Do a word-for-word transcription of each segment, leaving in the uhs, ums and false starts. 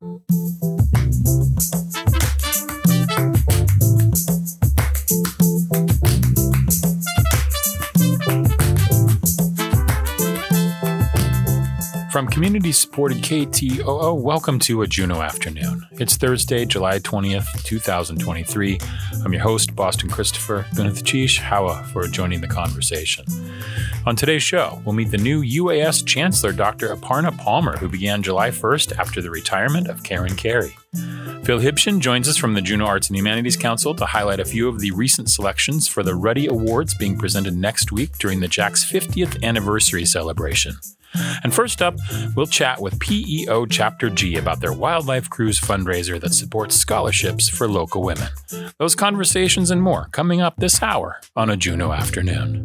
From community-supported K T O O, welcome to a Juneau Afternoon. It's Thursday, July twentieth, twenty twenty-three. I'm your host, Boston Christopher. Gwyneth Cheesh, Hawa, for joining the conversation. On today's show, we'll meet the new U A S Chancellor, Doctor Aparna Palmer, who began July first after the retirement of Karen Carey. Phil Hibschen joins us from the Juneau Arts and Humanities Council to highlight a few of the recent selections for the Ruddy Awards being presented next week during the J A C's fiftieth anniversary celebration. And first up, we'll chat with P E O Chapter G about their Wildlife Cruise fundraiser that supports scholarships for local women. Those conversations and more coming up this hour on a Juneau Afternoon.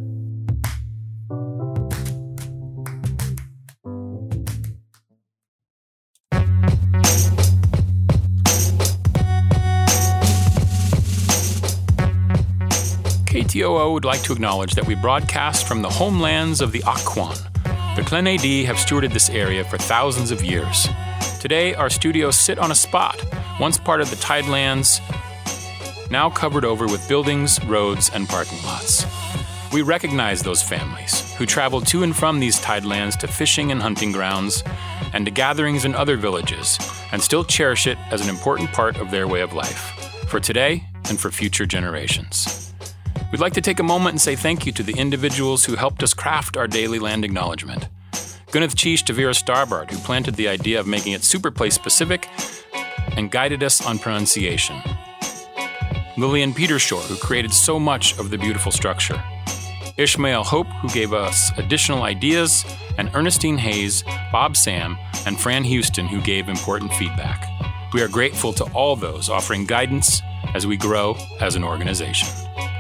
K T O O would like to acknowledge that we broadcast from the homelands of the Akwon. The Clan-A-D have stewarded this area for thousands of years. Today, our studios sit on a spot, once part of the Tidelands, now covered over with buildings, roads, and parking lots. We recognize those families who travel to and from these Tidelands to fishing and hunting grounds and to gatherings in other villages, and still cherish it as an important part of their way of life, for today and for future generations. We'd like to take a moment and say thank you to the individuals who helped us craft our daily land acknowledgement. Gwyneth Cheesh to Vera Starbard, who planted the idea of making it super place specific and guided us on pronunciation. Lillian Petershore, who created so much of the beautiful structure. Ishmael Hope, who gave us additional ideas, and Ernestine Hayes, Bob Sam, and Fran Houston, who gave important feedback. We are grateful to all those offering guidance as we grow as an organization.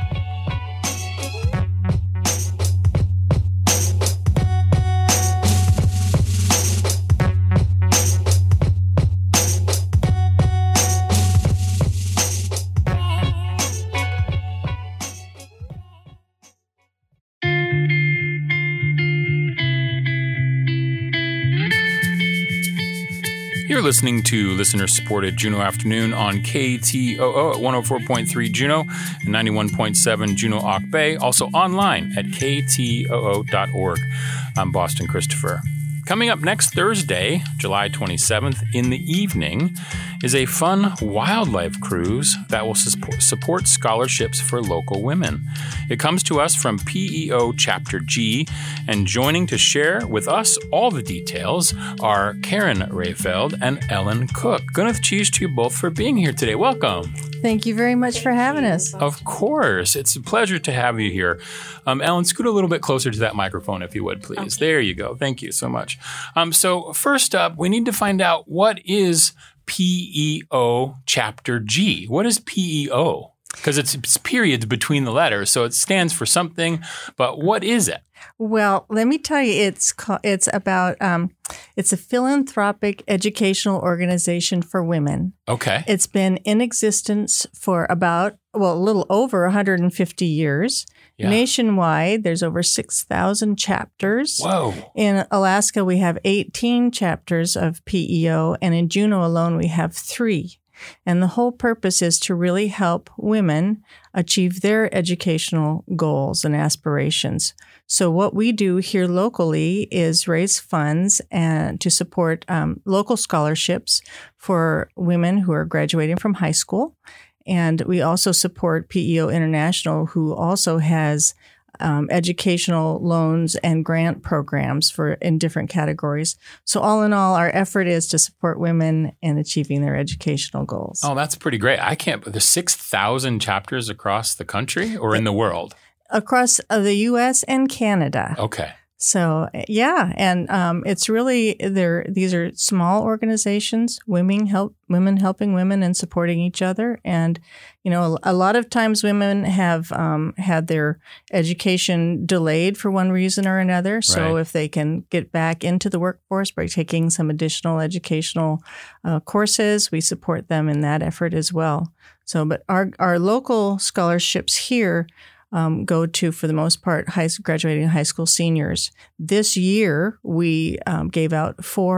You're listening to listener-supported Juneau Afternoon on K T O O at one oh four point three Juneau and ninety-one point seven Juneau Auk Bay, also online at k t o o dot org. I'm Boston Christopher. Coming up next Thursday, July twenty-seventh, in the evening, is a fun wildlife cruise that will support scholarships for local women. It comes to us from P E O Chapter G, and joining to share with us all the details are Karen Rayfeld and Ellen Cook. Gwyneth Cheesh to you both for being here today. Welcome. Thank you very much for having us. Of course. It's a pleasure to have you here. Um, Ellen, scoot a little bit closer to that microphone, if you would, please. Okay. There you go. Thank you so much. Um, so first up, we need to find out, what is P E O Chapter G? What is P E O? Because it's, it's periods between the letters, so it stands for something, but what is it? Well, let me tell you, it's it's about, um, it's a philanthropic educational organization for women. Okay. It's been in existence for about, well, a little over one hundred fifty years. Yeah. Nationwide, there's over six thousand chapters. Whoa. In Alaska, we have eighteen chapters of P E O, and in Juneau alone, we have three. And the whole purpose is to really help women achieve their educational goals and aspirations. So what we do here locally is raise funds and to support um, local scholarships for women who are graduating from high school. And we also support P E O International, who also has Um, educational loans and grant programs for in different categories. So all in all, our effort is to support women in achieving their educational goals. Oh, that's pretty great. I can't, there's six thousand chapters across the country or in the world? Across uh, the U S and Canada. Okay. So, yeah, and um, it's really, they're, these are small organizations, women help women helping women and supporting each other. And, you know, a, a lot of times women have um, had their education delayed for one reason or another. So Right. if they can get back into the workforce by taking some additional educational uh, courses, we support them in that effort as well. So, but our, our local scholarships here Um, go to, for the most part, high, graduating high school seniors. This year, we um, gave out four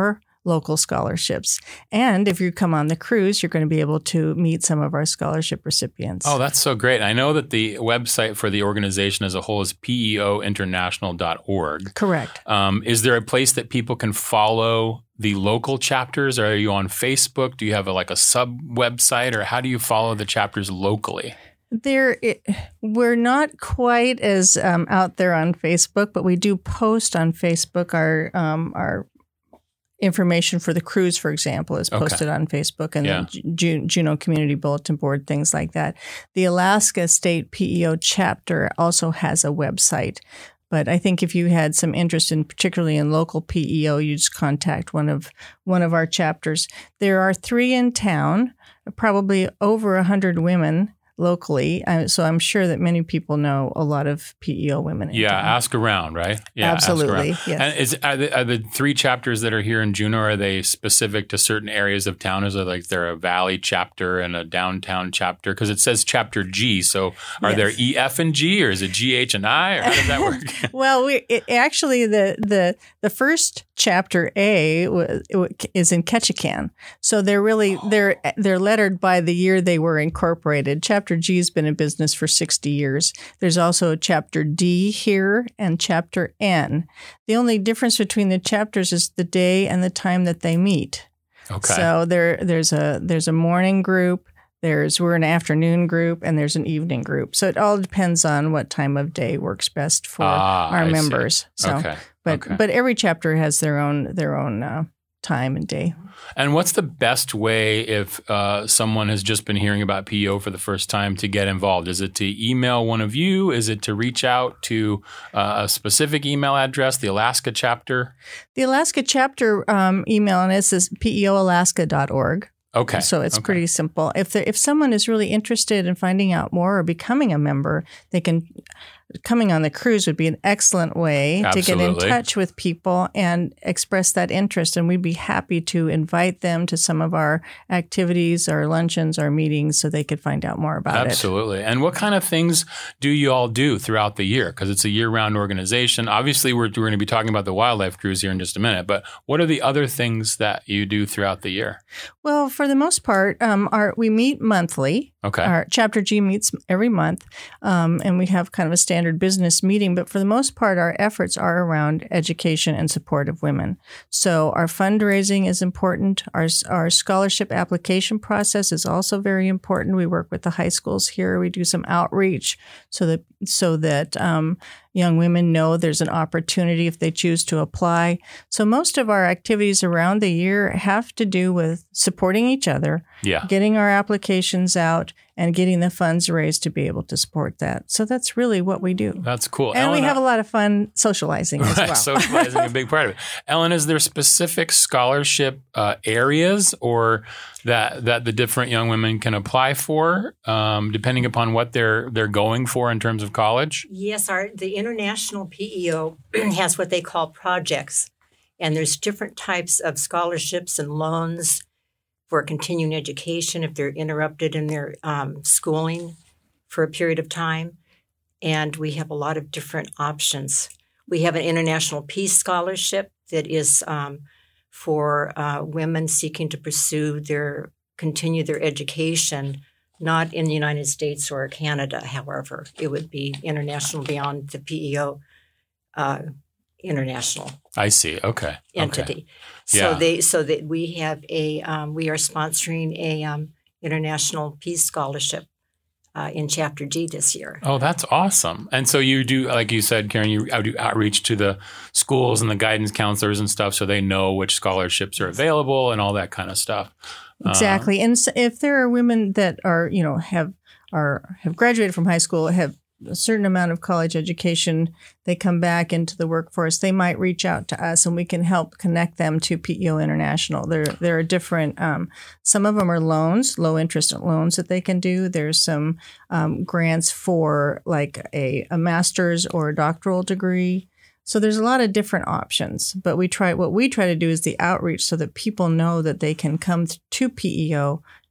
local scholarships. And if you come on the cruise, you're going to be able to meet some of our scholarship recipients. Oh, that's so great. I know that the website for the organization as a whole is P E O international dot org. Correct. Um, is there a place that people can follow the local chapters? Are you on Facebook? Do you have a, like a sub website, or how do you follow the chapters locally? There, it, we're not quite as um, out there on Facebook, but we do post on Facebook. Our um, our information for the cruise, for example, is posted okay. on Facebook and yeah. the Ju- Juneau Community Bulletin Board, things like that. The Alaska State P E O chapter also has a website. But I think if you had some interest in, particularly in local P E O, you just contact one of one of our chapters. There are three in town, probably over a hundred women locally. Uh, so I'm sure that many people know a lot of P E O women. In yeah, town. ask around, right? Yeah, absolutely. Ask yes. And is are the, are the three chapters that are here in Juneau, are they specific to certain areas of town? Is it like they're a valley chapter and a downtown chapter? Because it says chapter G. So are yes. there E, F, and G, or is it G, H, and I, or how does that work? Well, we it, actually the the the first chapter A is in Ketchikan. So they're really oh. they're they're lettered by the year they were incorporated. Chapter G has been in business for sixty years. There's also chapter D here and chapter N. The only difference between the chapters is the day and the time that they meet. Okay. So there there's a there's a morning group, there's we're an afternoon group, and there's an evening group. So it all depends on what time of day works best for ah, our I members. See. So okay. but okay. but every chapter has their own their own uh, time and day. And what's the best way if uh, someone has just been hearing about P E O for the first time to get involved? Is it to email one of you? Is it to reach out to uh, a specific email address, the Alaska chapter? The Alaska chapter um, email on this is P E O alaska dot org. Okay. So it's okay. pretty simple. If the, if someone is really interested in finding out more or becoming a member, they can coming on the cruise would be an excellent way Absolutely. to get in touch with people and express that interest. And we'd be happy to invite them to some of our activities, our luncheons, our meetings, so they could find out more about Absolutely. it. Absolutely. And what kind of things do you all do throughout the year? Because it's a year-round organization. Obviously, we're, we're going to be talking about the wildlife cruise here in just a minute. But what are the other things that you do throughout the year? Well, for the most part, um, our, we meet monthly. Okay. Our Chapter G meets every month, um, and we have kind of a standard business meeting. But for the most part, our efforts are around education and support of women. So our fundraising is important. Our our scholarship application process is also very important. We work with the high schools here. We do some outreach so that so that um, young women know there's an opportunity if they choose to apply. So most of our activities around the year have to do with supporting each other, yeah. getting our applications out, and getting the funds raised to be able to support that. So that's really what we do. That's cool. And Ellen, we have a lot of fun socializing as right, well. Socializing a big part of it. Ellen, is there specific scholarship uh, areas or that that the different young women can apply for, um, depending upon what they're they're going for in terms of college? Yes, our the International P E O has what they call projects, and there's different types of scholarships and loans for continuing education if they're interrupted in their um, schooling for a period of time. And we have a lot of different options. We have an International Peace Scholarship that is um, for uh, women seeking to pursue their, continue their education, not in the United States or Canada, however. It would be international beyond the P E O uh, international. I see. Okay. Entity. Okay. So yeah. they so that we have a um, we are sponsoring a um, International Peace Scholarship uh, in Chapter G this year. Oh, that's awesome! And so you do, like you said, Karen, you do outreach to the schools and the guidance counselors and stuff, so they know which scholarships are available and all that kind of stuff. Exactly. Uh, and so if there are women that are you know have are have graduated from high school, have a certain amount of college education, they come back into the workforce, they might reach out to us and we can help connect them to P E O International. There, there are different, um, some of them are loans, low interest loans that they can do. There's some um, grants for like a, a master's or a doctoral degree. So there's a lot of different options, but we try, what we try to do is the outreach so that people know that they can come to P E O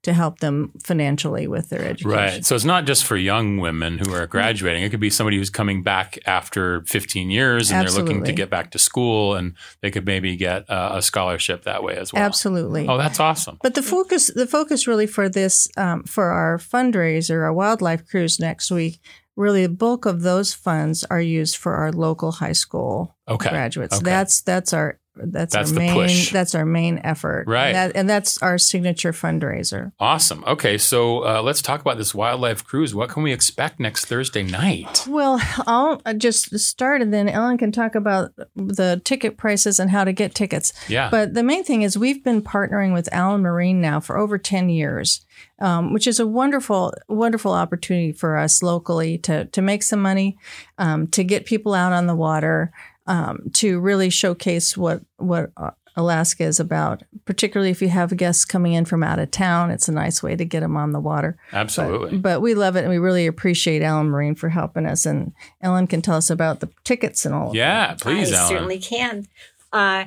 to help them financially with their education. Right. So it's not just for young women who are graduating. It could be somebody who's coming back after fifteen years and Absolutely. they're looking to get back to school, and they could maybe get uh, a scholarship that way as well. Absolutely. Oh, that's awesome. But the focus, the focus really for this, um, for our fundraiser, our wildlife cruise next week, really the bulk of those funds are used for our local high school Okay. graduates. Okay. That's that's our that's, That's our the main push. that's our main effort. Right. And, that, and that's our signature fundraiser. Awesome. Okay. So uh, let's talk about this wildlife cruise. What can we expect next Thursday night? Well, I'll just start, and then Ellen can talk about the ticket prices and how to get tickets. Yeah. But the main thing is we've been partnering with Allen Marine now for over ten years, um, which is a wonderful, wonderful opportunity for us locally to to make some money, um, to get people out on the water, um, to really showcase what what Alaska is about. Particularly if you have guests coming in from out of town, it's a nice way to get them on the water. Absolutely. But, but we love it, and we really appreciate Allen Marine for helping us. And Ellen can tell us about the tickets and all of Yeah, that. please, I Ellen. certainly can. Uh,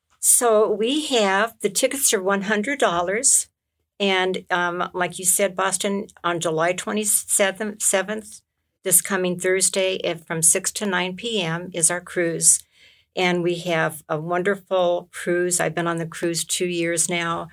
so we have, the tickets are one hundred dollars. And um, like you said, Boston, on July twenty-seventh, this coming Thursday if from six to nine p.m. is our cruise. And we have a wonderful cruise. I've been on the cruise two years now.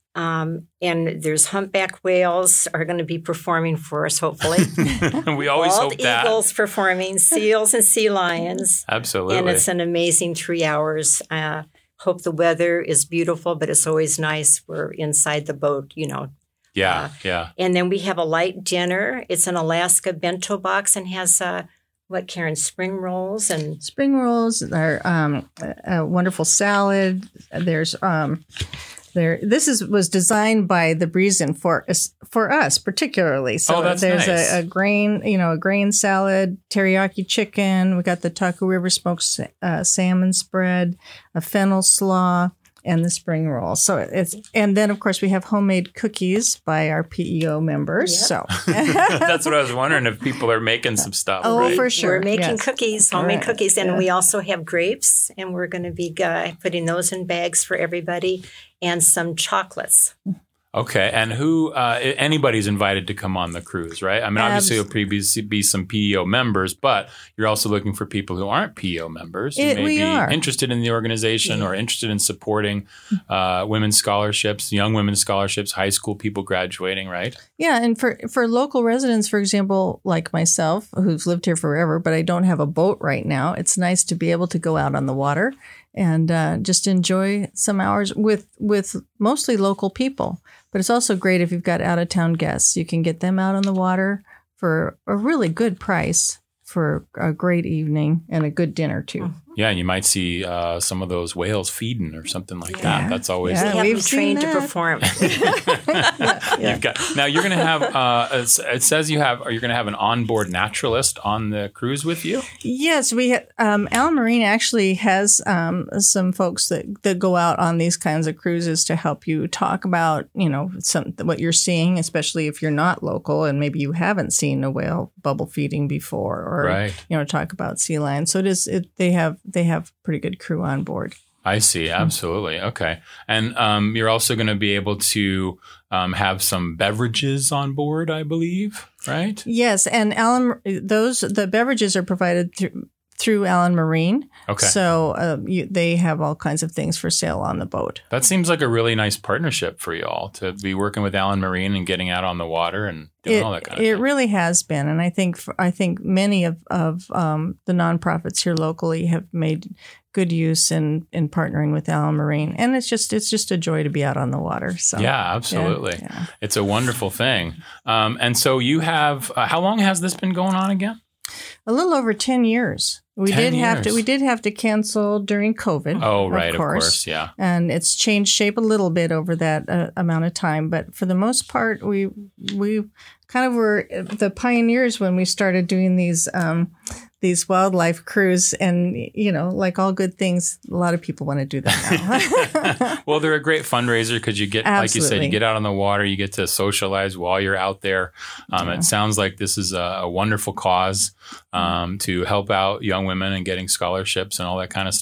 Um, and there's humpback whales are going to be performing for us, hopefully. we always Bald hope that. eagles performing, seals and sea lions. Absolutely. And it's an amazing three hours. Uh, hope the weather is beautiful, but it's always nice. We're inside the boat, you know. yeah, uh, yeah. And then we have a light dinner. It's an Alaska bento box and has, uh, what, Karen, spring rolls and Spring rolls are um, a, a wonderful salad. There's um, there. This is was designed by the Breezen for us, for us particularly. So Oh, that's there's nice. a, a grain, you know, a grain salad, teriyaki chicken. We got the Taku River smoked sa- uh, salmon spread, a fennel slaw, and the spring roll. So it's and then of course we have homemade cookies by our P E O members. Yep. So That's what I was wondering, if people are making some stuff. Oh, right? for sure. we're making yes. cookies, homemade Right. cookies. And Yeah. we also have grapes, and we're going to be uh, putting those in bags for everybody, and some chocolates. Okay, and who? Uh, anybody's invited to come on the cruise, right? I mean, obviously, Abs- there'll be, be some P E O members, but you're also looking for people who aren't P E O members who It- may we be are. interested in the organization or interested in supporting uh, women's scholarships, young women's scholarships, high school people graduating, right? Yeah, and for for local residents, for example, like myself, who's lived here forever, but I don't have a boat right now, it's nice to be able to go out on the water and uh, just enjoy some hours with with mostly local people. But it's also great if you've got out of town guests. You can get them out on the water for a really good price for a great evening and a good dinner too. Yeah, and you might see uh, some of those whales feeding or something like Yeah. that. That's always Yeah. We have we've them seen trained to that. perform. You've got, now you're going to have. Uh, it's- it says you have. Are you going to have an onboard naturalist on the cruise with you? Yes, we ha- um, Allen Marine actually has um, some folks that, that go out on these kinds of cruises to help you talk about, you know, some what you're seeing, especially if you're not local and maybe you haven't seen a whale bubble feeding before, or Right. you know, talk about sea lions. So it is. It, they have they have pretty good crew on board. I see. Absolutely. Okay. And um, you're also going to be able to um, have some beverages on board, I believe, right? Yes, and Allen, those the beverages are provided through through Allen Marine. Okay. So uh, you, they have all kinds of things for sale on the boat. That seems like a really nice partnership for you all to be working with Allen Marine and getting out on the water and doing It, all that kind of it thing. really has been, and I think I think many of of um, the nonprofits here locally have made good use in, in partnering with Allen Marine, and it's just it's just a joy to be out on the water. So Yeah, absolutely. yeah. It's a wonderful thing. Um, and so you have. Uh, how long has this been going on again? A little over ten years. We ten did have to years. we did have to cancel during COVID. Oh, right. of Of course. course. Yeah. And it's changed shape a little bit over that uh, amount of time, but for the most part, we we kind of were the pioneers when we started doing these um, these wildlife cruise. And you know, like all good things, a lot of people want to do that now. Well, they're a great fundraiser because you get, like you said, Absolutely. you get out on the water, you get to socialize while you're out there. Um, Yeah. It sounds like this is a, a wonderful cause um, to help out young women and getting scholarships and all that kind of stuff.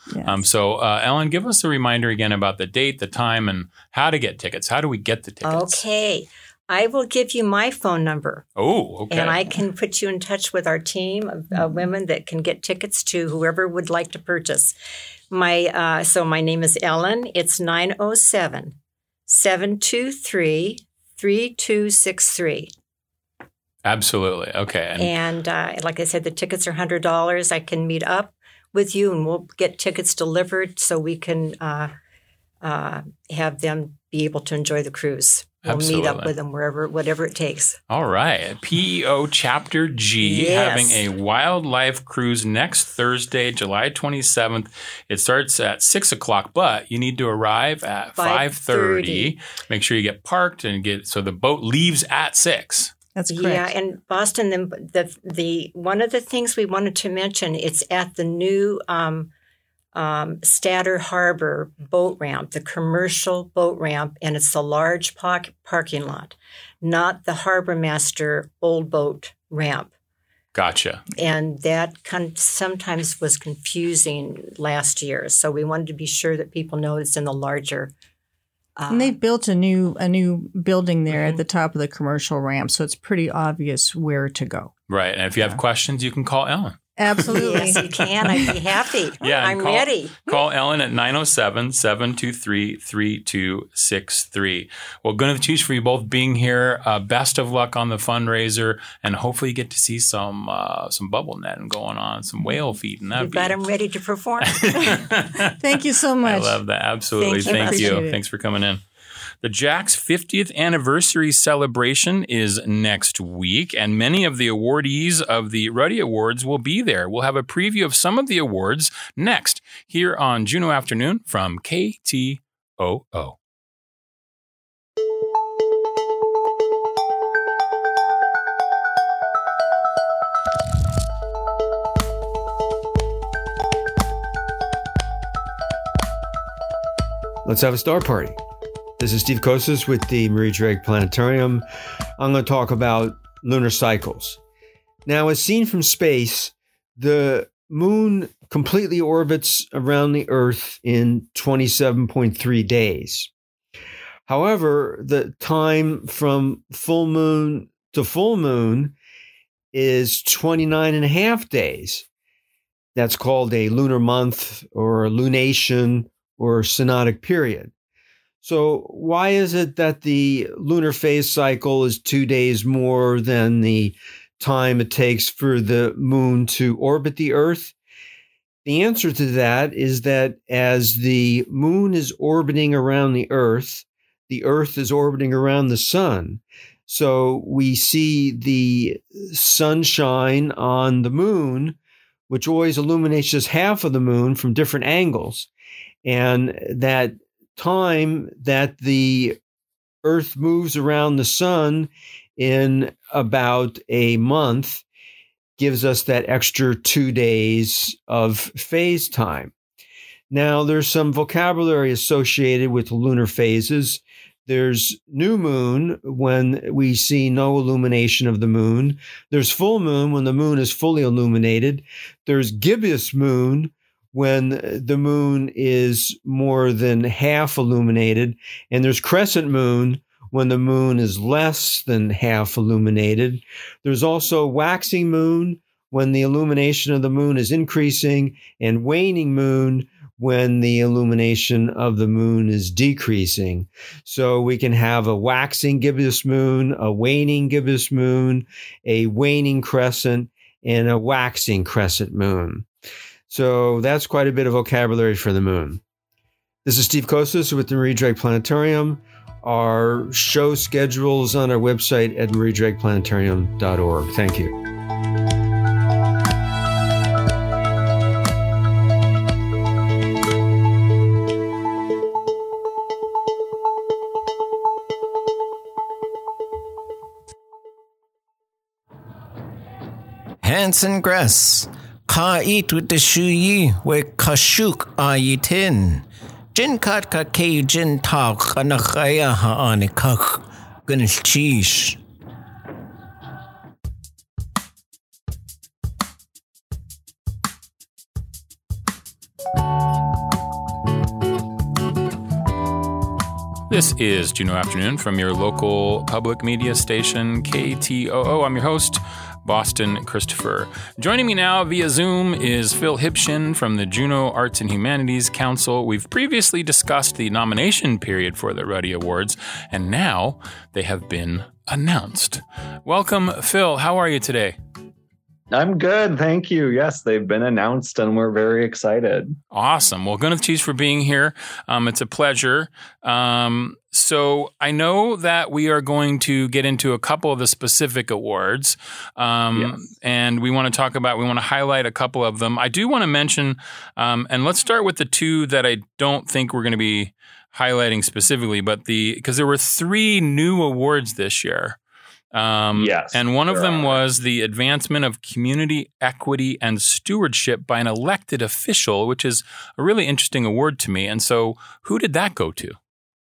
Yes. Um, so, uh, Ellen, give us a reminder again about the date, the time, and how to get tickets. How do we get the tickets? Okay. I will give you my phone number. Oh, okay. And I can put you in touch with our team of uh, women that can get tickets to whoever would like to purchase. My uh, So my name is Ellen. It's nine oh seven, seven two three, three two six three. Absolutely. Okay. And, and uh, like I said, the tickets are one hundred dollars. I can meet up with you and we'll get tickets delivered so we can uh, uh, have them be able to enjoy the cruise. We'll Absolutely. meet up with them wherever, whatever it takes. All right. P E O Chapter G Yes. having a wildlife cruise next Thursday, July twenty-seventh. It starts at six o'clock, but you need to arrive at five thirty. Make sure you get parked and get so the boat leaves at six. That's correct. Yeah, and Boston, the, the the one of the things we wanted to mention, it's at the new um, um, Statter Harbor boat ramp, the commercial boat ramp, and it's a large park, parking lot, not the Harbor Master old boat ramp. Gotcha. And that con- sometimes was confusing last year, so we wanted to be sure that people know it's in the larger. Uh, And they built a new a new building there Mhm. at the top of the commercial ramp, so it's pretty obvious where to go. Right. And if you have Yeah. questions, you can call Ellen. Absolutely. Yes, you can. I'd be happy. Yeah, I'm call- ready. Call Ellen at nine oh seven, seven two three, three two six three. Well, good to choose for you both being here. Uh, best of luck on the fundraiser, and hopefully you get to see some uh, some bubble netting going on, some whale feeding. That'd We've be got them ready to perform. Thank you so I much. love that. Absolutely. Thank you. Thank you. Appreciate it. Thanks for coming in. The Jack's fiftieth anniversary celebration is next week, and many of the awardees of the Ruddy Awards will be there. We'll have a preview of some of the awards next here on Juneau Afternoon from K T O O. Let's have a star party. This is Steve Kosas with the Marie Drake Planetarium. I'm going to talk about lunar cycles. Now, as seen from space, the moon completely orbits around the Earth in twenty-seven point three days. However, the time from full moon to full moon is twenty-nine and a half days. That's called a lunar month or a lunation or synodic period. So why is it that the lunar phase cycle is two days more than the time it takes for the moon to orbit the Earth? The answer to that is that as the moon is orbiting around the Earth, the Earth is orbiting around the sun. So we see the sunshine on the moon, which always illuminates just half of the moon from different angles. And that time that the Earth moves around the sun in about a month gives us that extra two days of phase time. Now, there's some vocabulary associated with lunar phases. There's new moon when we see no illumination of the moon. There's full moon when the moon is fully illuminated. There's gibbous moon when the moon is more than half illuminated. And there's crescent moon when the moon is less than half illuminated. There's also waxing moon when the illumination of the moon is increasing, and waning moon when the illumination of the moon is decreasing. So we can have a waxing gibbous moon, a waning gibbous moon, a waning crescent, and a waxing crescent moon. So that's quite a bit of vocabulary for the moon. This is Steve Kosas with the Marie Drake Planetarium. Our show schedule is on our website at marie drake planetarium dot org. Thank you. Hanson Grass. Ka eat with the shu yi we kashuk a yitin. Jin kat ka ke jin tak kanakaya ha anikak gunil cheese. This is Juneau Afternoon from your local public media station, K T O O. I'm your host, Boston Christopher. Joining me now via Zoom is Phil Hibshin from the Juneau Arts and Humanities Council. We've previously discussed the nomination period for the Ruddy Awards, and now they have been announced. Welcome, Phil. How are you today? I'm good. Thank you. Yes, they've been announced and we're very excited. Awesome. Well, Gwyneth Cheese for being here. Um, it's a pleasure. Um, so I know that we are going to get into a couple of the specific awards. Um, yes. And we want to talk about, we want to highlight a couple of them. I do want to mention, um, and let's start with the two that I don't think we're going to be highlighting specifically, but the, because there were three new awards this year. Um, yes, and one of them are. was the Advancement of Community Equity and Stewardship by an Elected Official, which is a really interesting award to me. And so who did that go to?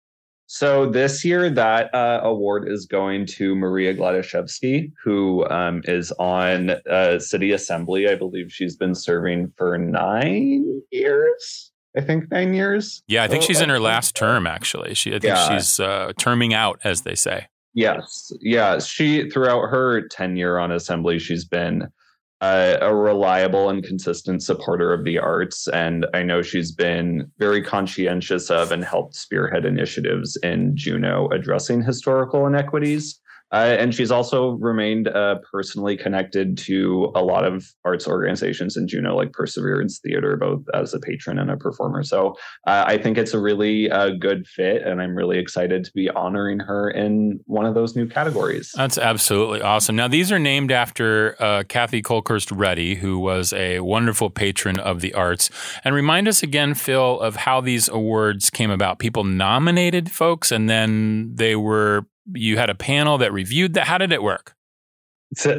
So this year, that uh, award is going to Maria Gladishevsky, who um, is on uh, City Assembly. I believe she's been serving for nine years. I think nine years. Yeah, I think oh, she's in her I last term, actually. She, I think yeah. she's uh, terming out, as they say. Yes. Yeah. She, throughout her tenure on Assembly, she's been uh, a reliable and consistent supporter of the arts. And I know she's been very conscientious of and helped spearhead initiatives in Juneau addressing historical inequities. Uh, and she's also remained uh, personally connected to a lot of arts organizations in Juneau, like Perseverance Theater, both as a patron and a performer. So uh, I think it's a really uh, good fit, and I'm really excited to be honoring her in one of those new categories. That's absolutely awesome. Now, these are named after uh, Kathy Colkhurst Reddy, who was a wonderful patron of the arts. And remind us again, Phil, of how these awards came about. People nominated folks, and then they were you had a panel that reviewed that. How did it work? So,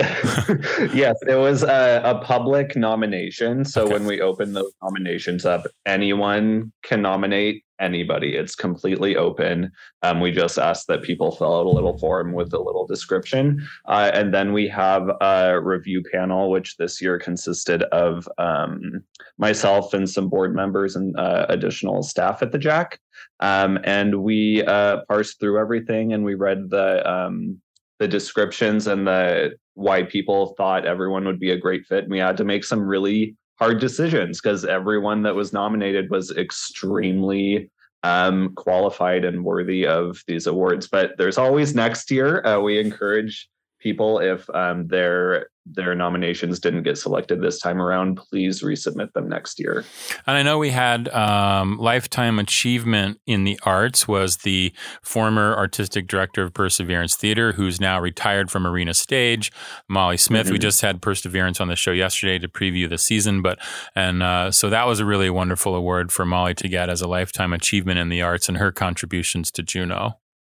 yes, it was a, a public nomination. So okay. When we open those nominations up, anyone can nominate anybody. It's completely open. Um, we just ask that people fill out a little form with a little description. Uh, and then we have a review panel, which this year consisted of um, myself and some board members and uh, additional staff at the Jack. Um, and we uh, parsed through everything, and we read the um, the descriptions and the why people thought everyone would be a great fit. And we had to make some really hard decisions because everyone that was nominated was extremely um, qualified and worthy of these awards. But there's always next year. Uh, we encourage people, if um, their their nominations didn't get selected this time around, please resubmit them next year. And I know we had um, Lifetime Achievement in the Arts was the former artistic director of Perseverance Theater, who's now retired from Arena Stage, Molly Smith. Mm-hmm. We just had Perseverance on the show yesterday to preview the season, but and uh, so that was a really wonderful award for Molly to get as a Lifetime Achievement in the Arts and her contributions to Juneau.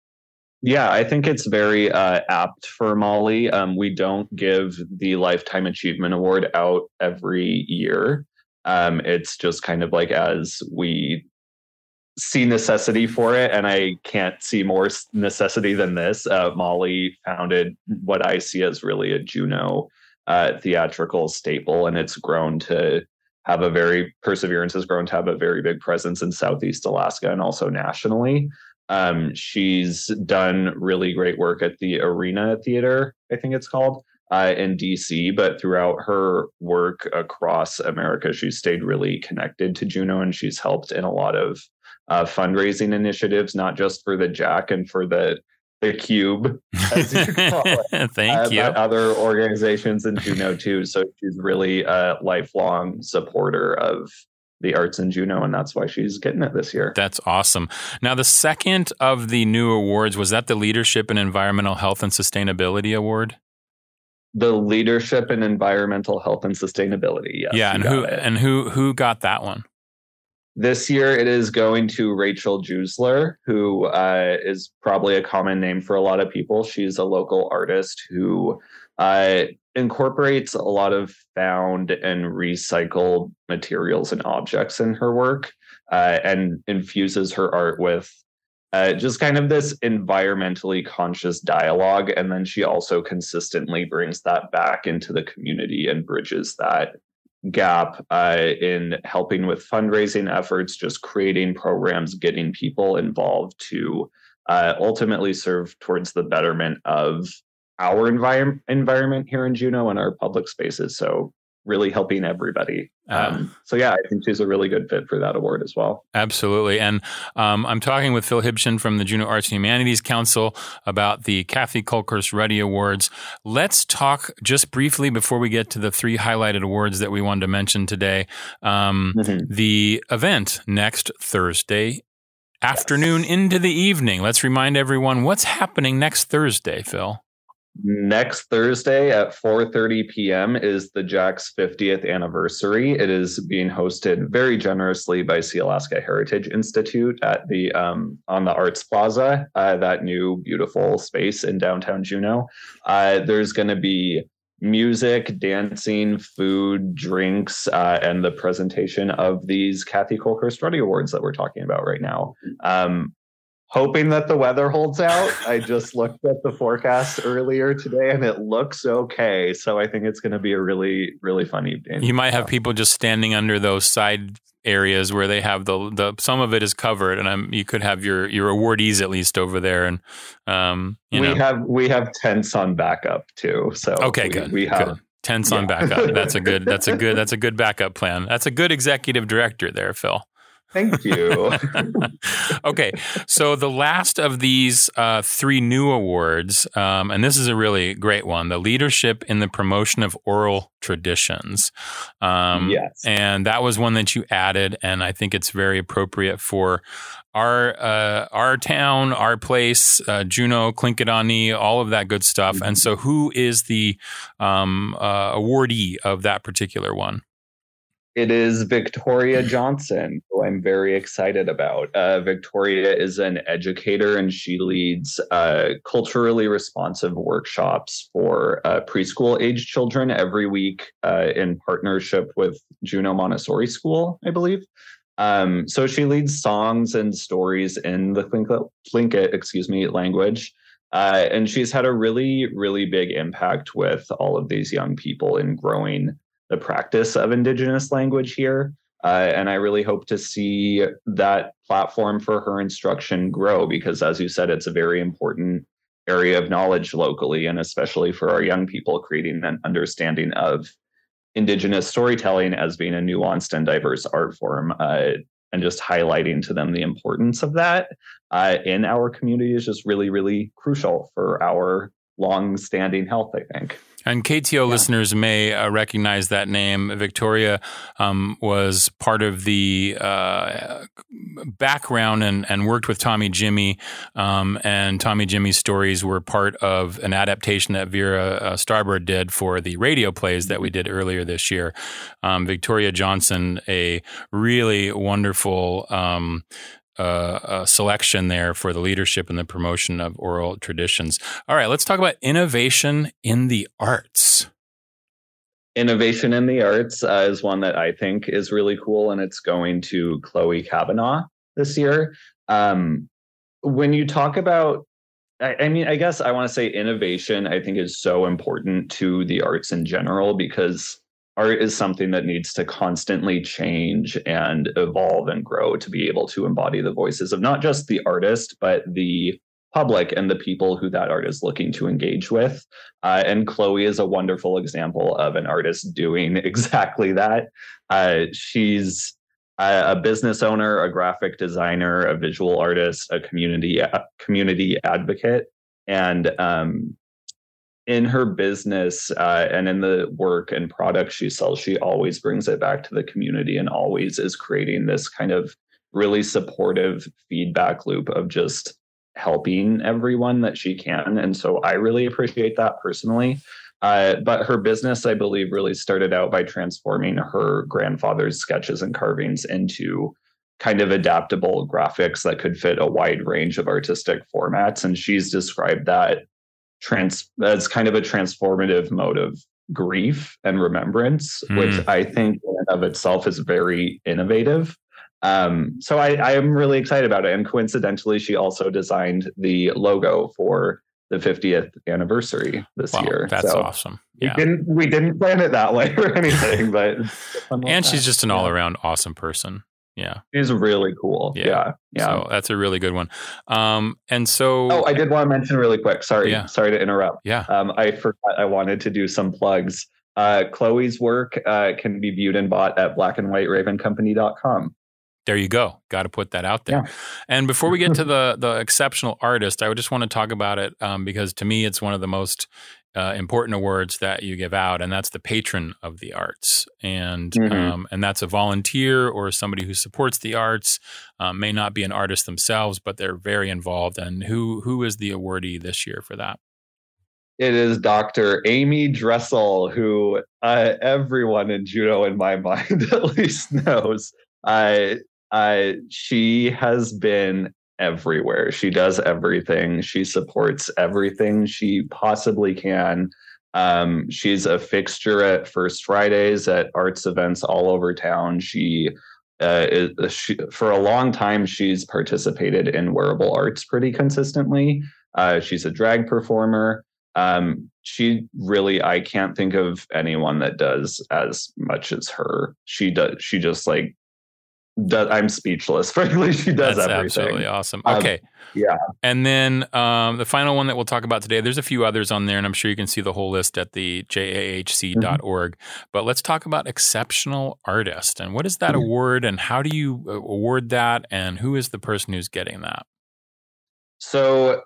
Yeah, I think it's very uh, apt for Molly. Um, we don't give the Lifetime Achievement Award out every year. Um, it's just kind of like as we see necessity for it, and I can't see more necessity than this. Uh, Molly founded what I see as really a Juneau uh, theatrical staple, and it's grown to have a very, Perseverance has grown to have a very big presence in Southeast Alaska and also nationally. Um, she's done really great work at the Arena Theater, I think it's called, uh, in D C, but throughout her work across America, she's stayed really connected to Juneau, and she's helped in a lot of uh, fundraising initiatives, not just for the Jack and for the the Cube, as you call it. Thank uh, you. But other organizations in Juneau too. So she's really a lifelong supporter of the arts in Juneau, and that's why she's getting it this year. That's awesome. Now, the second of the new awards, was that the Leadership in Environmental Health and Sustainability Award? The Leadership in Environmental Health and Sustainability, yes. Yeah, and who it. and who who got that one? This year, it is going to Rachel Jusler, who uh, is probably a common name for a lot of people. She's a local artist who uh, incorporates a lot of found and recycled materials and objects in her work, uh, and infuses her art with uh, just kind of this environmentally conscious dialogue. And then she also consistently brings that back into the community and bridges that gap uh, in helping with fundraising efforts, just creating programs, getting people involved to uh, ultimately serve towards the betterment of our environment environment here in Juneau and our public spaces. So really helping everybody. Um, uh, so yeah, I think she's a really good fit for that award as well. Absolutely. And um, I'm talking with Phil Hibschen from the Juneau Arts and Humanities Council about the Kathy Kolkhorst Ruddy Awards. Let's talk just briefly before we get to the three highlighted awards that we wanted to mention today. Um, mm-hmm. The event next Thursday afternoon yes. into the evening. Let's remind everyone what's happening next Thursday, Phil. Next Thursday at four thirty p.m. is the Jack's fiftieth anniversary. It is being hosted very generously by Sealaska Heritage Institute at the um, on the Arts Plaza, uh, that new beautiful space in downtown Juneau. Uh, there's going to be music, dancing, food, drinks, uh, and the presentation of these Kathy Kolkhorst Ruddy Awards that we're talking about right now. Um, Hoping that the weather holds out. I just looked at the forecast earlier today and it looks okay. So I think it's going to be a really, really fun evening. You might have people just standing under those side areas where they have the, the some of it is covered, and I'm, you could have your, your awardees at least over there. And um, you we know. have we have tents on backup too. So okay, we, good. We have good. tents yeah. on backup. That's a good. That's a good. That's a good backup plan. That's a good executive director there, Phil. Thank you. Okay, so the last of these uh, three new awards, um, and this is a really great one, the Leadership in the Promotion of Oral Traditions. Um, yes. And that was one that you added, and I think it's very appropriate for our uh, our town, our place, uh, Juneau, Klinkadani, all of that good stuff. Mm-hmm. And so who is the um, uh, awardee of that particular one? It is Victoria Johnson, who I'm very excited about. Uh, Victoria is an educator and she leads uh, culturally responsive workshops for uh, preschool age children every week uh, in partnership with Juneau Montessori School, I believe. Um, so she leads songs and stories in the Tlingit, Tlingit excuse me, language. Uh, and she's had a really, really big impact with all of these young people in growing the practice of Indigenous language here. Uh, and I really hope to see that platform for her instruction grow because, as you said, it's a very important area of knowledge locally, and especially for our young people, creating an understanding of Indigenous storytelling as being a nuanced and diverse art form, uh, and just highlighting to them the importance of that uh, in our community is just really, really crucial for our long-standing health, I think. And K T O yeah. listeners may uh, recognize that name. Victoria um, was part of the uh, background and, and worked with Tommy Jimmy. Um, and Tommy Jimmy's stories were part of an adaptation that Vera uh, Starbird did for the radio plays that we did earlier this year. Um, Victoria Johnson, a really wonderful um Uh, a selection there for the leadership and the promotion of oral traditions. All right, let's talk about innovation in the arts. Innovation in the arts uh, is one that I think is really cool, and it's going to Chloe Kavanaugh this year. Um, when you talk about, I, I mean, I guess I want to say innovation, I think is so important to the arts in general because art is something that needs to constantly change and evolve and grow to be able to embody the voices of not just the artist, but the public and the people who that art is looking to engage with. Uh, and Chloe is a wonderful example of an artist doing exactly that. Uh, she's a, a business owner, a graphic designer, a visual artist, a community a community advocate, and um, in her business uh, and in the work and products she sells, she always brings it back to the community and always is creating this kind of really supportive feedback loop of just helping everyone that she can. And so I really appreciate that personally. Uh, but her business, I believe, really started out by transforming her grandfather's sketches and carvings into kind of adaptable graphics that could fit a wide range of artistic formats. And she's described that trans as kind of a transformative mode of grief and remembrance, mm. which I think in and of itself is very innovative. Um, so I, I am really excited about it. And coincidentally, she also designed the logo for the fiftieth anniversary this wow, year. That's so awesome. Yeah. We didn't we didn't plan it that way or anything, but and she's just an all around awesome person. Yeah. He's really cool. Yeah. Yeah. yeah. So that's a really good one. Um, and so. Oh, I did want to mention really quick. Sorry. Yeah. Sorry to interrupt. Yeah. Um, I forgot I wanted to do some plugs. Uh, Chloe's work uh, can be viewed and bought at black and white raven company dot com. There you go. Got to put that out there. Yeah. And before we get to the the exceptional artist, I would just want to talk about it um, because to me, it's one of the most uh, important awards that you give out, and that's the patron of the arts. And Mm-hmm. um, and that's a volunteer or somebody who supports the arts, um, may not be an artist themselves, but they're very involved. And who who is the awardee this year for that? It is Doctor Amy Dressel, who uh, everyone in Juneau, in my mind, at least knows. Uh, uh, she has been everywhere. She does everything. She supports everything she possibly can. Um, she's a fixture at First Fridays, at arts events all over town. She, uh, is, she for a long time, she's participated in wearable arts pretty consistently. Uh, she's a drag performer. Um, she really, I can't think of anyone that does as much as her. She does. She just like, does, I'm speechless. Frankly, she does That's everything. absolutely awesome. Um, Okay. yeah. And then um, the final one that we'll talk about today, there's a few others on there, and I'm sure you can see the whole list at the J A H C dot org. Mm-hmm. But let's talk about Exceptional Artist. And what is that mm-hmm. award, and how do you award that, and who is the person who's getting that? So,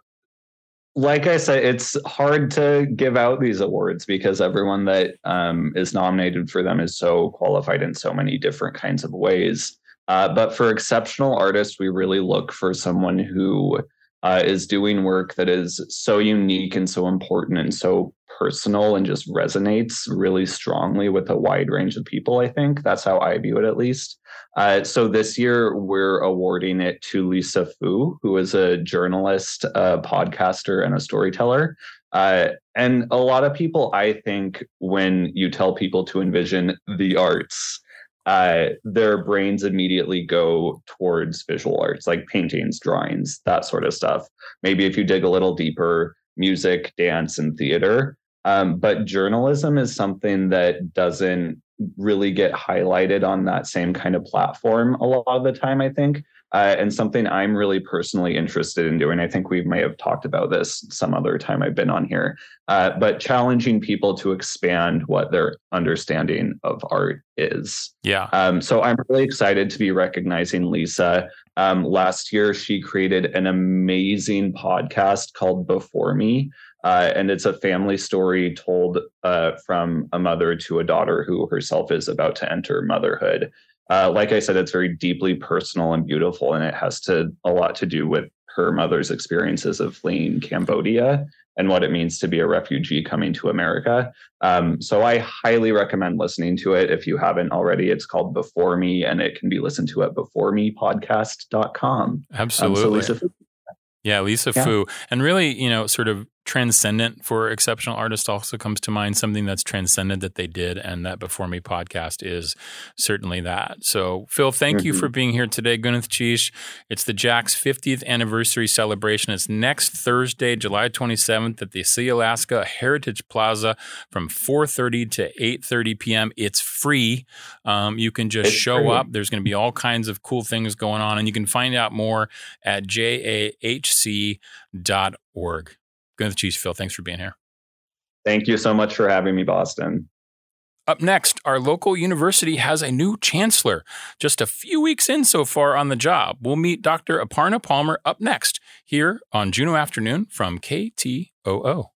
like I said, it's hard to give out these awards because everyone that um, is nominated for them is so qualified in so many different kinds of ways. Uh, but for Exceptional Artist, we really look for someone who uh, is doing work that is so unique and so important and so personal and just resonates really strongly with a wide range of people, I think. That's how I view it, at least. Uh, so this year, we're awarding it to Lisa Fu, who is a journalist, a podcaster, and a storyteller. Uh, and a lot of people, I think, when you tell people to envision the arts, uh, their brains immediately go towards visual arts, like paintings, drawings, that sort of stuff. Maybe if you dig a little deeper, music, dance, and theater. Um, but journalism is something that doesn't really get highlighted on that same kind of platform a lot of the time, I think. Uh, and something I'm really personally interested in doing. I think we may have talked about this some other time I've been on here, uh, but challenging people to expand what their understanding of art is. Yeah. Um, so I'm really excited to be recognizing Lisa. Um, last year, she created an amazing podcast called Before Me. Uh, and it's a family story told uh, from a mother to a daughter who herself is about to enter motherhood. Uh, like I said, it's very deeply personal and beautiful, and it has to a lot to do with her mother's experiences of fleeing Cambodia and what it means to be a refugee coming to America. Um, so I highly recommend listening to it if you haven't already. It's called Before Me, and it can be listened to at before me podcast dot com. Absolutely. Um, so Lisa, yeah, Lisa yeah. Fu. And really, you know, sort of transcendent for Exceptional Artist also comes to mind, something that's transcendent that they did, and that Before Me podcast is certainly that. So, Phil, thank mm-hmm. you for being here today. Gwyneth Cheesh, it's the Jack's fiftieth anniversary celebration. It's next Thursday, July twenty-seventh at the Sealaska Heritage Plaza from four thirty to eight thirty p.m. It's free. Um, you can just it's show free. up. There's going to be all kinds of cool things going on, and you can find out more at J A H C dot org. Gwyneth Cheesh, Phil, thanks for being here. Thank you so much for having me, Boston. Up next, our local university has a new chancellor. Just a few weeks in so far on the job. We'll meet Doctor Aparna Palmer up next here on Juneau Afternoon from K T O O.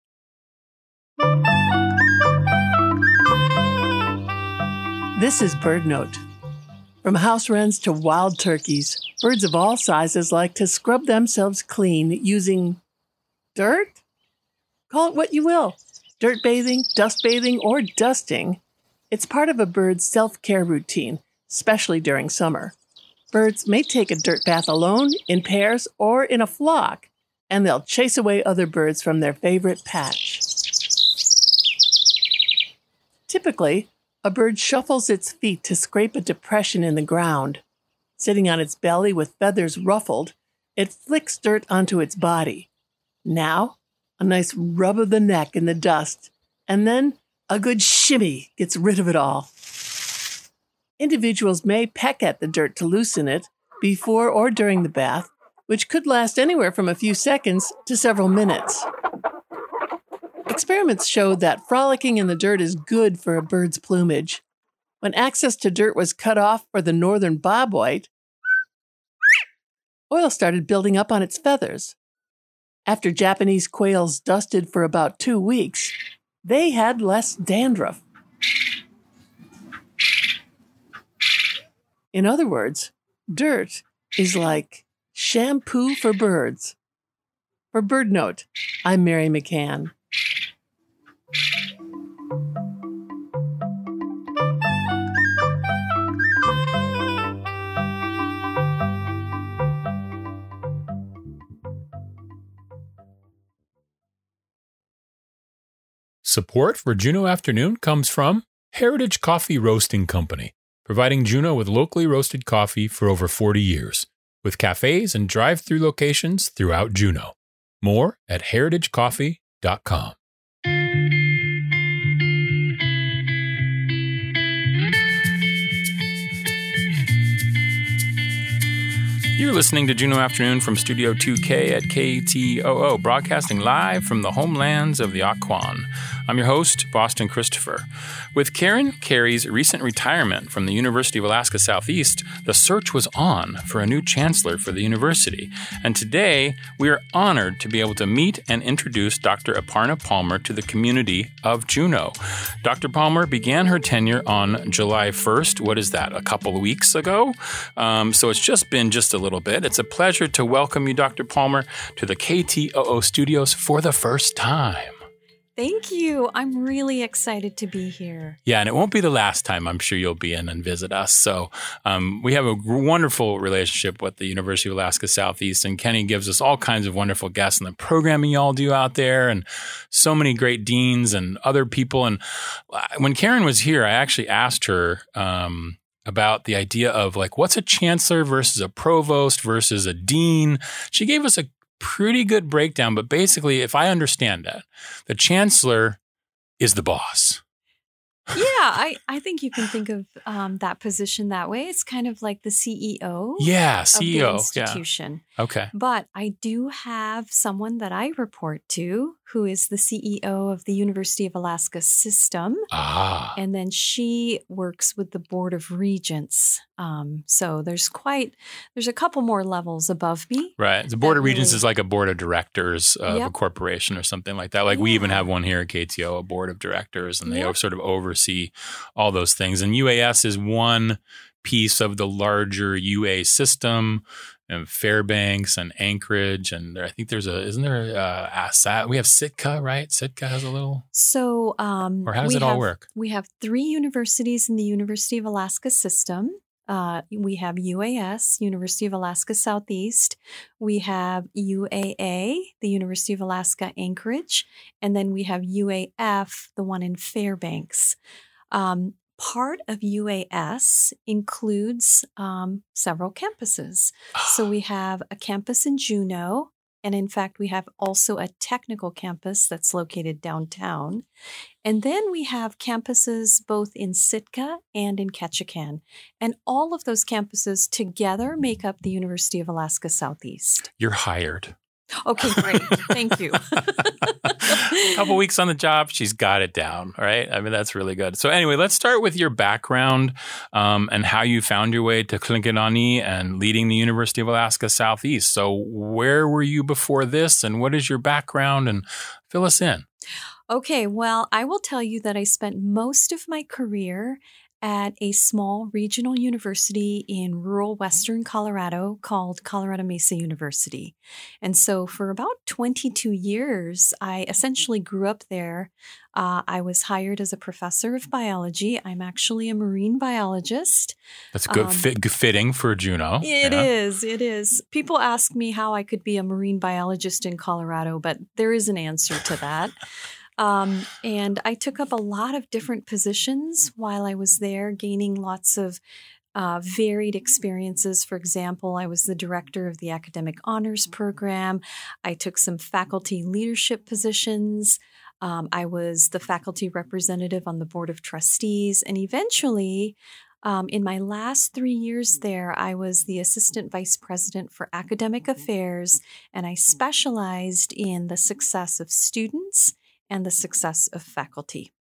This is Bird Note. From house wrens to wild turkeys, birds of all sizes like to scrub themselves clean using dirt? Call it what you will. Dirt bathing, dust bathing, or dusting. It's part of a bird's self-care routine, especially during summer. Birds may take a dirt bath alone, in pairs, or in a flock, and they'll chase away other birds from their favorite patch. Typically, a bird shuffles its feet to scrape a depression in the ground. Sitting on its belly with feathers ruffled, it flicks dirt onto its body. Now, a nice rub of the neck in the dust, and then a good shimmy gets rid of it all. Individuals may peck at the dirt to loosen it before or during the bath, which could last anywhere from a few seconds to several minutes. Experiments showed that frolicking in the dirt is good for a bird's plumage. When access to dirt was cut off for the northern bobwhite, oil started building up on its feathers. After Japanese quails dusted for about two weeks, they had less dandruff. In other words, dirt is like shampoo for birds. For BirdNote, I'm Mary McCann. Support for Juneau Afternoon comes from Heritage Coffee Roasting Company, providing Juneau with locally roasted coffee for over forty years, with cafes and drive-through locations throughout Juneau. More at heritage coffee dot com. You're listening to Juneau Afternoon from Studio two K at K T O O, broadcasting live from the homelands of the Occoquan. I'm your host, Boston Christopher. With Karen Carey's recent retirement from the University of Alaska Southeast, the search was on for a new chancellor for the university. And today, we are honored to be able to meet and introduce Doctor Aparna Palmer to the community of Juneau. Doctor Palmer began her tenure on July first. What is that, a couple of weeks ago? Um, so it's just been just a little bit. It's a pleasure to welcome you, Doctor Palmer, to the K T O O studios for the first time. Thank you. I'm really excited to be here. Yeah, and it won't be the last time I'm sure you'll be in and visit us. So um, we have a wonderful relationship with the University of Alaska Southeast, and Kenny gives us all kinds of wonderful guests and the programming y'all do out there, and so many great deans and other people. And when Karen was here, I actually asked her um, about the idea of like, what's a chancellor versus a provost versus a dean? She gave us a pretty good breakdown, but basically, if I understand that, the chancellor is the boss. Yeah, I, I think you can think of um, that position that way. It's kind of like the C E O yeah, C E O, of the institution. Yeah. Okay. But I do have someone that I report to who is the C E O of the University of Alaska system. Ah. And then she works with the Board of Regents. Um, so there's quite, there's a couple more levels above me. Right. The Board of really, Regents is like a board of directors of yep. a corporation or something like that. Like yeah. we even have one here at K T O, a board of directors, and they yep. sort of oversee all those things. And U A S is one piece of the larger U A system. And Fairbanks and Anchorage, and there, I think there's a, isn't there a, uh, a, we have Sitka, right? Sitka has a little. So, um, or how does it all have, work? We have three universities in the University of Alaska system. Uh, we have U A S, University of Alaska Southeast. We have U A A, the University of Alaska Anchorage. And then we have U A F, the one in Fairbanks. Um, Part of U A S includes um, several campuses. So we have a campus in Juneau, and in fact, we have also a technical campus that's located downtown. And then we have campuses both in Sitka and in Ketchikan. And all of those campuses together make up the University of Alaska Southeast. You're hired. Okay, great. Thank you. A couple weeks on the job, she's got it down, right? I mean, that's really good. So anyway, let's start with your background um, and how you found your way to Tlingitani and leading the University of Alaska Southeast. So where were you before this, and what is your background? And fill us in. Okay, well, I will tell you that I spent most of my career at a small regional university in rural western Colorado called Colorado Mesa University. And so for about twenty-two years, I essentially grew up there. Uh, I was hired as a professor of biology. I'm actually a marine biologist. That's good, um, fit, fitting for Juneau. It yeah. is. It is. People ask me how I could be a marine biologist in Colorado, but there is an answer to that. Um, and I took up a lot of different positions while I was there, gaining lots of uh, varied experiences. For example, I was the director of the Academic Honors Program. I took some faculty leadership positions. Um, I was the faculty representative on the Board of Trustees. And eventually, Um, in my last three years there, I was the Assistant Vice President for Academic Affairs, and I specialized in the success of students and the success of faculty.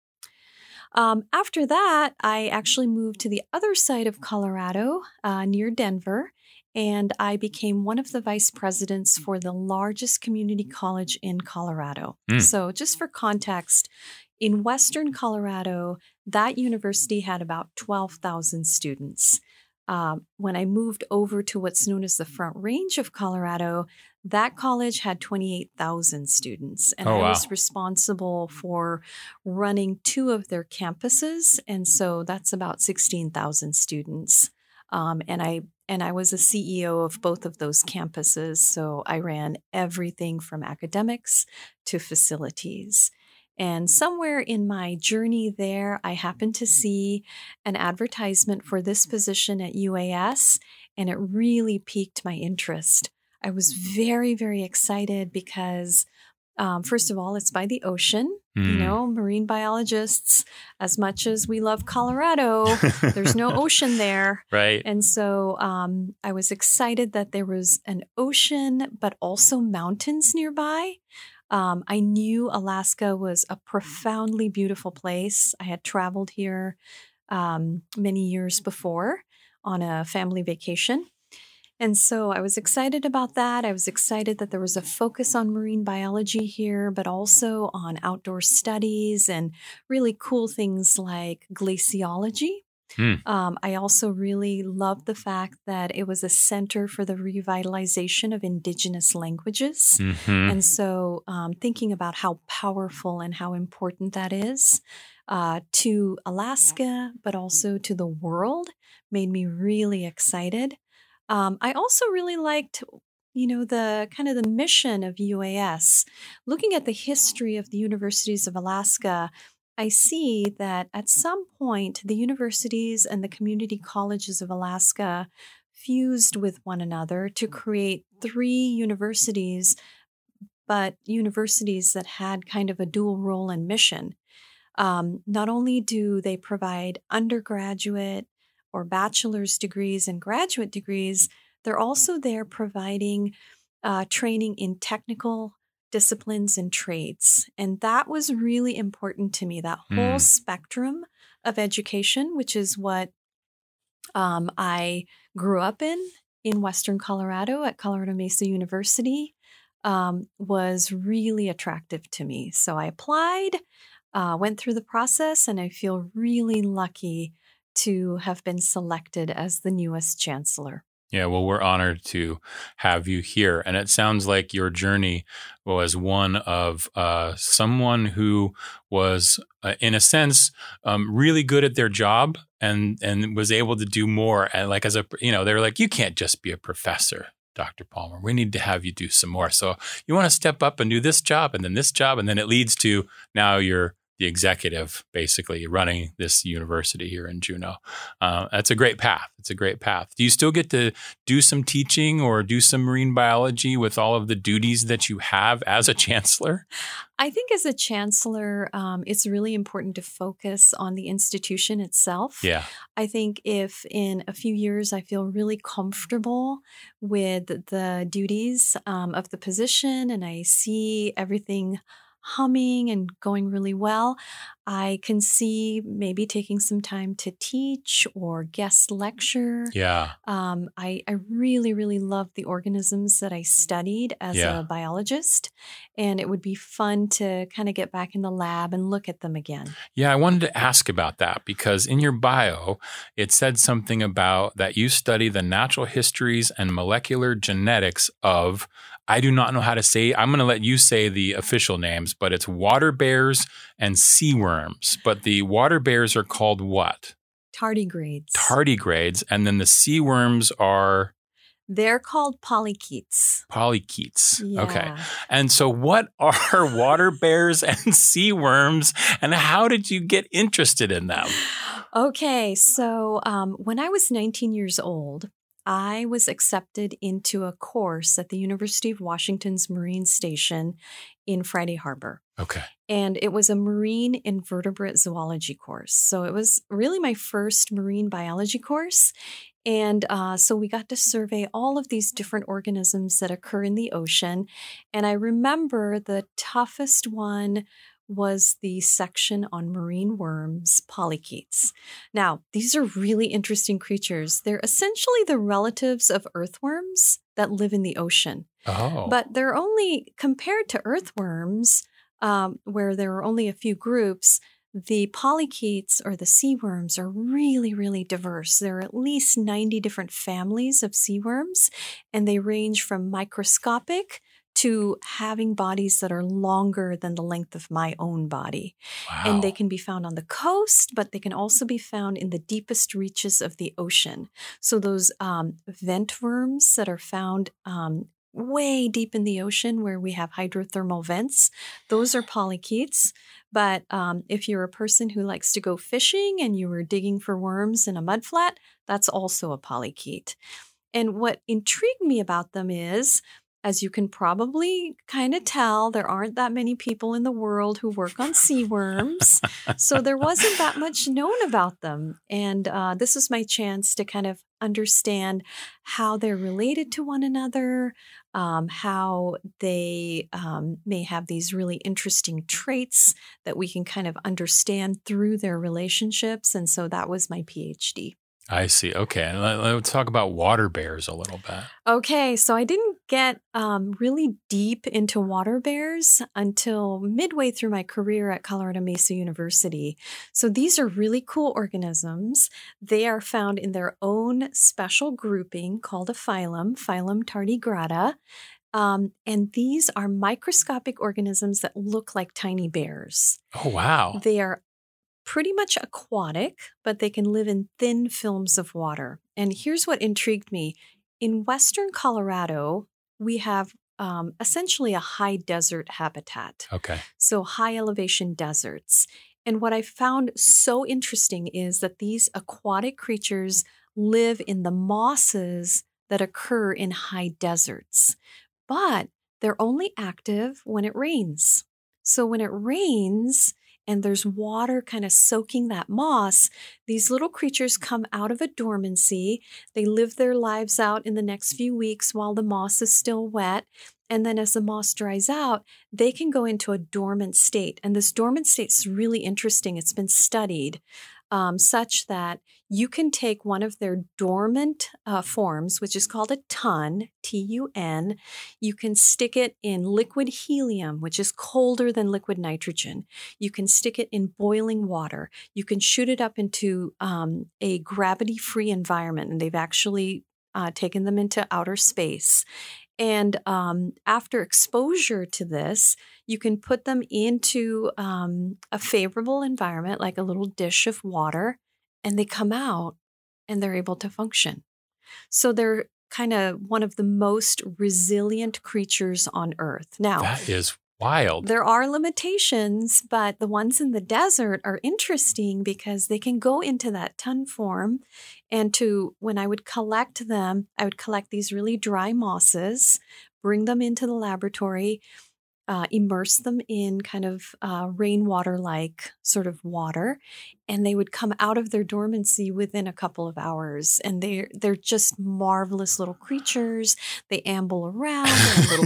Um, after that, I actually moved to the other side of Colorado, uh, near Denver, and I became one of the vice presidents for the largest community college in Colorado. Mm. So just for context, in Western Colorado, that university had about twelve thousand students. Um, when I moved over to what's known as the Front Range of Colorado, that college had twenty-eight thousand students. And oh, I wow. was responsible for running two of their campuses. And so that's about sixteen thousand students. Um, and I and I was a C E O of both of those campuses. So I ran everything from academics to facilities. And somewhere in my journey there, I happened to see an advertisement for this position at U A S, and it really piqued my interest. I was very, very excited because, um, first of all, it's by the ocean. Mm. You know, marine biologists, as much as we love Colorado, there's no ocean there. Right. And so um, I was excited that there was an ocean, but also mountains nearby. Um, I knew Alaska was a profoundly beautiful place. I had traveled here um, many years before on a family vacation. And so I was excited about that. I was excited that there was a focus on marine biology here, but also on outdoor studies and really cool things like glaciology. Mm. Um, I also really loved the fact that it was a center for the revitalization of indigenous languages. Mm-hmm. And so um, thinking about how powerful and how important that is uh, to Alaska, but also to the world, made me really excited. Um, I also really liked, you know, the kind of the mission of U A S. Looking at the history of the universities of Alaska, I see that at some point, the universities and the community colleges of Alaska fused with one another to create three universities, but universities that had kind of a dual role and mission. Um, not only do they provide undergraduate or bachelor's degrees and graduate degrees, they're also there providing uh, training in technical disciplines and trades. And that was really important to me, that whole mm. spectrum of education, which is what um, I grew up in, in Western Colorado at Colorado Mesa University, um, was really attractive to me. So I applied, uh, went through the process, and I feel really lucky to have been selected as the newest chancellor. Yeah, well, we're honored to have you here. And it sounds like your journey was one of uh, someone who was, uh, in a sense, um, really good at their job and and was able to do more. And like as a, you know, they were like, you can't just be a professor, Doctor Palmer. We need to have you do some more. So you want to step up and do this job and then this job. And then it leads to now you're the executive, basically running this university here in Juneau. Uh, that's a great path. It's a great path. Do you still get to do some teaching or do some marine biology with all of the duties that you have as a chancellor? I think as a chancellor, um, it's really important to focus on the institution itself. Yeah. I think if in a few years I feel really comfortable with the duties um, of the position and I see everything humming and going really well, I can see maybe taking some time to teach or guest lecture. Yeah. Um, I, I really, really love the organisms that I studied as yeah. a biologist, and it would be fun to kind of get back in the lab and look at them again. Yeah, I wanted to ask about that because in your bio, it said something about that you study the natural histories and molecular genetics of, I do not know how to say, I'm going to let you say the official names, but it's water bears and sea worms. But the water bears are called what? Tardigrades. Tardigrades. And then the sea worms are? They're called polychaetes. Polychaetes. Yeah. Okay. And so what are water bears and sea worms, and how did you get interested in them? Okay. So um, when I was nineteen years old, I was accepted into a course at the University of Washington's Marine Station in Friday Harbor. Okay. And it was a marine invertebrate zoology course. So it was really my first marine biology course. And uh, so we got to survey all of these different organisms that occur in the ocean. And I remember the toughest one was the section on marine worms, polychaetes. Now, these are really interesting creatures. They're essentially the relatives of earthworms that live in the ocean. Oh. But they're only, compared to earthworms, um, where there are only a few groups, the polychaetes or the sea worms are really, really diverse. There are at least ninety different families of sea worms, and they range from microscopic to having bodies that are longer than the length of my own body. Wow. And they can be found on the coast, but they can also be found in the deepest reaches of the ocean. So those um, vent worms that are found um, way deep in the ocean where we have hydrothermal vents, those are polychaetes. But um, if you're a person who likes to go fishing and you were digging for worms in a mudflat, that's also a polychaete. And what intrigued me about them is, as you can probably kind of tell, there aren't that many people in the world who work on sea worms. So there wasn't that much known about them. And uh, this was my chance to kind of understand how they're related to one another, um, how they um, may have these really interesting traits that we can kind of understand through their relationships. And so that was my PhD. I see. Okay. And let, let's talk about water bears a little bit. Okay. So I didn't get um, really deep into water bears until midway through my career at Colorado Mesa University. So these are really cool organisms. They are found in their own special grouping called a phylum, Phylum Tardigrada. Um, and these are microscopic organisms that look like tiny bears. Oh, wow. They are pretty much aquatic, but they can live in thin films of water. And here's what intrigued me. In Western Colorado, we have um, essentially a high desert habitat. Okay. So high elevation deserts. And what I found so interesting is that these aquatic creatures live in the mosses that occur in high deserts, but they're only active when it rains. So when it rains, and there's water kind of soaking that moss, these little creatures come out of a dormancy. They live their lives out in the next few weeks while the moss is still wet. And then as the moss dries out, they can go into a dormant state. And this dormant state is really interesting. It's been studied um, such that you can take one of their dormant uh, forms, which is called a tun, T U N. You can stick it in liquid helium, which is colder than liquid nitrogen. You can stick it in boiling water. You can shoot it up into um, a gravity-free environment, and they've actually uh, taken them into outer space. And um, after exposure to this, you can put them into um, a favorable environment, like a little dish of water, and they come out and they're able to function. So they're kind of one of the most resilient creatures on Earth. Now, that is wild. There are limitations, but the ones in the desert are interesting because they can go into that tun form. And to when I would collect them, I would collect these really dry mosses, bring them into the laboratory, uh, immerse them in kind of uh, rainwater-like sort of water, and they would come out of their dormancy within a couple of hours. And they're, they're just marvelous little creatures. They amble around, they have little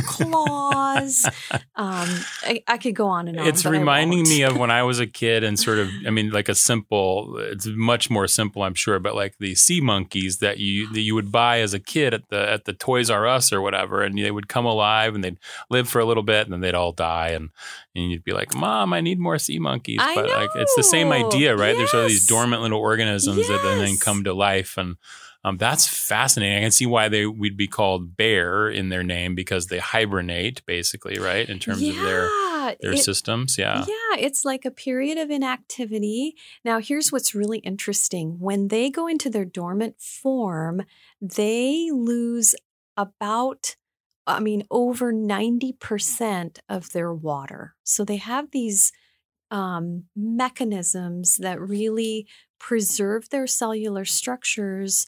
claws. Um, I, I could go on and on. It's but reminding I me of when I was a kid and sort of, I mean, like a simple, it's much more simple, I'm sure, but like the sea monkeys that you that you would buy as a kid at the at the Toys R Us or whatever, and they would come alive and they'd live for a little bit and then they'd all die. And, and you'd be like, Mom, I need more sea monkeys. I But know. like it's the same idea, right? Yes. There's all these dormant little organisms Yes. that then come to life. And um, that's fascinating. I can see why they would be called bear in their name because they hibernate, basically, right? In terms yeah, of their their it- systems. Yeah. Yeah, it's like a period of inactivity. Now, here's what's really interesting. When they go into their dormant form, they lose about, I mean, over ninety percent of their water. So they have these um, mechanisms that really preserve their cellular structures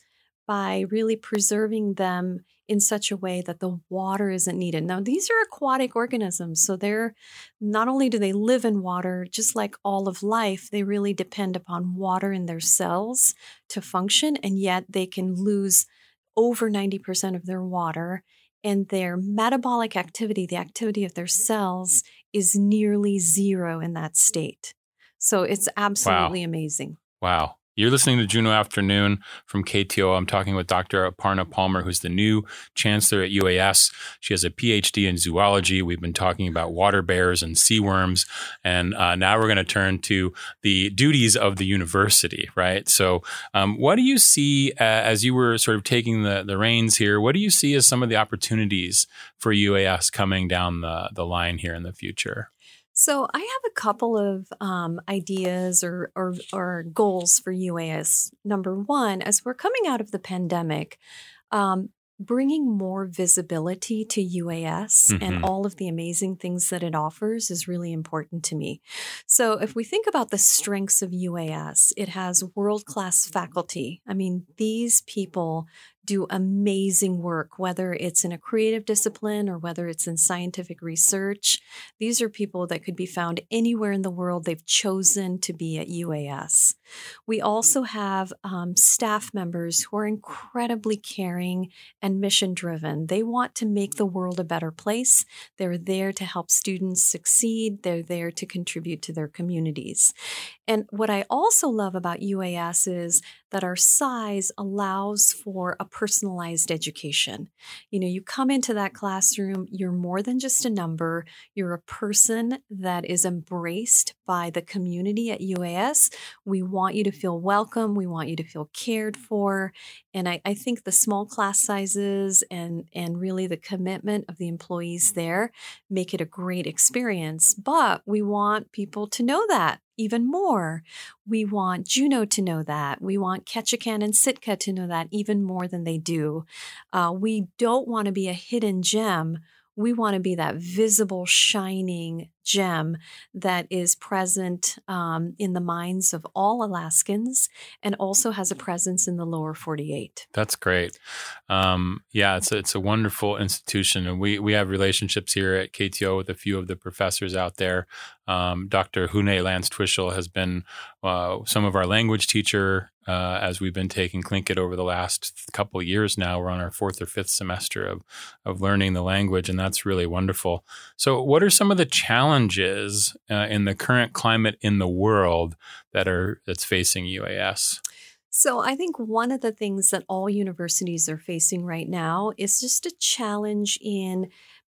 by really preserving them in such a way that the water isn't needed. Now, these are aquatic organisms, so they're not only do they live in water, just like all of life, they really depend upon water in their cells to function, and yet they can lose over ninety percent of their water, and their metabolic activity, the activity of their cells, is nearly zero in that state. So it's absolutely Wow. amazing. Wow. You're listening to Juneau Afternoon from K T O. I'm talking with Doctor Aparna Palmer, who's the new chancellor at U A S. She has a P H D in zoology. We've been talking about water bears and sea worms. And uh, now we're going to turn to the duties of the university, right? So um, what do you see uh, as you were sort of taking the, the reins here? What do you see as some of the opportunities for U A S coming down the, the line here in the future? So I have a couple of um, ideas or, or or goals for U A S. Number one, as we're coming out of the pandemic, um, bringing more visibility to U A S Mhm. and all of the amazing things that it offers is really important to me. So if we think about the strengths of U A S, it has world-class faculty. I mean, these people do amazing work, whether it's in a creative discipline or whether it's in scientific research. These are people that could be found anywhere in the world. They've chosen to be at U A S. We also have um, staff members who are incredibly caring and mission driven. They want to make the world a better place. They're there to help students succeed. They're there to contribute to their communities. And what I also love about U A S is that our size allows for a personalized education. You know, you come into that classroom, you're more than just a number. You're a person that is embraced by the community at U A S. We want you to feel welcome. We want you to feel cared for. And I, I think the small class sizes and, and really the commitment of the employees there make it a great experience. But we want people to know that even more. We want Juneau to know that. We want Ketchikan and Sitka to know that even more than they do. Uh, we don't want to be a hidden gem. We want to be that visible, shining gem that is present um, in the minds of all Alaskans and also has a presence in the lower forty-eight. That's great. Um, yeah, it's a, it's a wonderful institution, and we we have relationships here at K T O with a few of the professors out there. Um, Doctor Hune Lance Twishel has been uh, some of our language teacher uh, as we've been taking Tlingit over the last couple of years now. We're on our fourth or fifth semester of of learning the language, and that's really wonderful. So, what are some of the challenges uh, in the current climate in the world that are that's facing U A S? So I think one of the things that all universities are facing right now is just a challenge in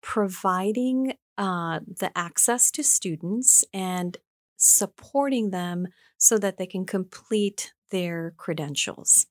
providing uh, the access to students and supporting them so that they can complete their credentials.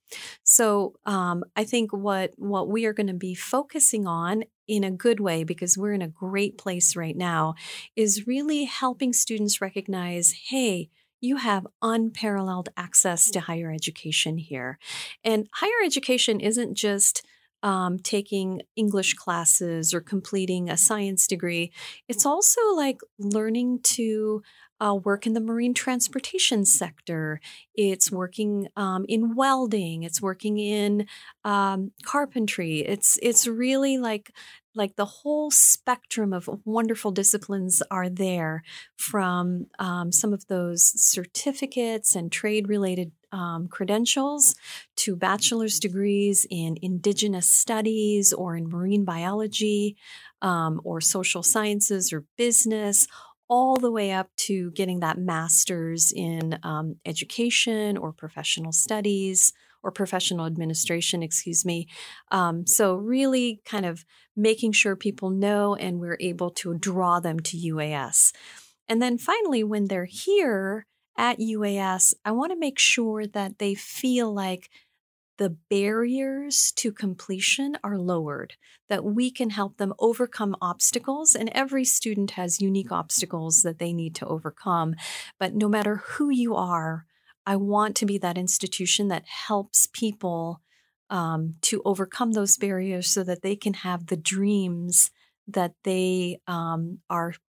So um, I think what what we are going to be focusing on in a good way, because we're in a great place right now, is really helping students recognize, hey, you have unparalleled access to higher education here. And higher education isn't just um, taking English classes or completing a science degree. It's also like learning to uh, work in the marine transportation sector. It's working um, in welding. It's working in um, carpentry. It's it's really like like the whole spectrum of wonderful disciplines are there, from um, some of those certificates and trade-related um, credentials to bachelor's degrees in indigenous studies or in marine biology um, or social sciences or business, all the way up to getting that master's in um, education or professional studies or professional administration, excuse me. Um, so really kind of making sure people know and we're able to draw them to U A S. And then finally, when they're here at U A S, I want to make sure that they feel like the barriers to completion are lowered, that we can help them overcome obstacles. And every student has unique obstacles that they need to overcome. But no matter who you are, I want to be that institution that helps people um, to overcome those barriers so that they can have the dreams that they um, are are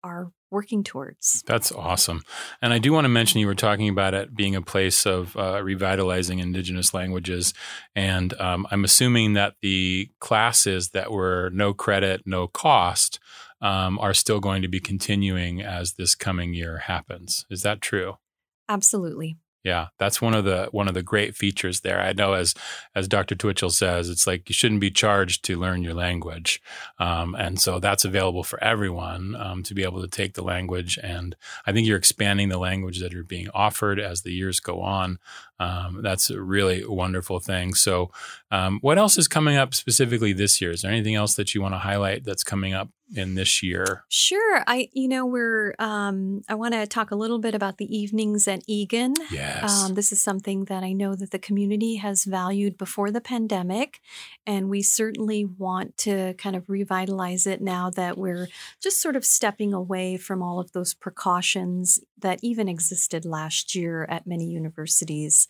working towards. That's awesome. And I do want to mention, you were talking about it being a place of uh, revitalizing Indigenous languages. And um, I'm assuming that the classes that were no credit, no cost um, are still going to be continuing as this coming year happens. Is that true? Absolutely. Yeah, that's one of the one of the great features there. I know, as as Doctor Twitchell says, it's like you shouldn't be charged to learn your language, um, and so that's available for everyone um, to be able to take the language. And I think you're expanding the language that are being offered as the years go on. Um, that's a really wonderful thing. So, um, what else is coming up specifically this year? Is there anything else that you want to highlight that's coming up in this year? Sure. I, you know, we're, um, I want to talk a little bit about the evenings at Egan. Yes. Um, this is something that I know that the community has valued before the pandemic, and we certainly want to kind of revitalize it now that we're just sort of stepping away from all of those precautions that even existed last year at many universities.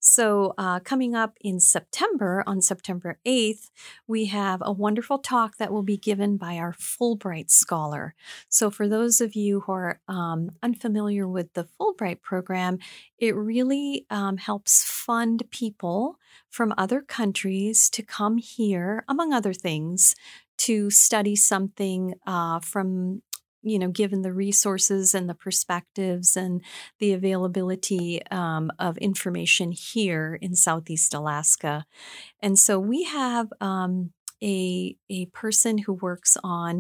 So uh, coming up in September, on September eighth, we have a wonderful talk that will be given by our Fulbright Scholar. So for those of you who are um, unfamiliar with the Fulbright program, it really um, helps fund people from other countries to come here, among other things, to study something uh, from you know, given the resources and the perspectives and the availability um, of information here in Southeast Alaska. And so we have um, a, a person who works on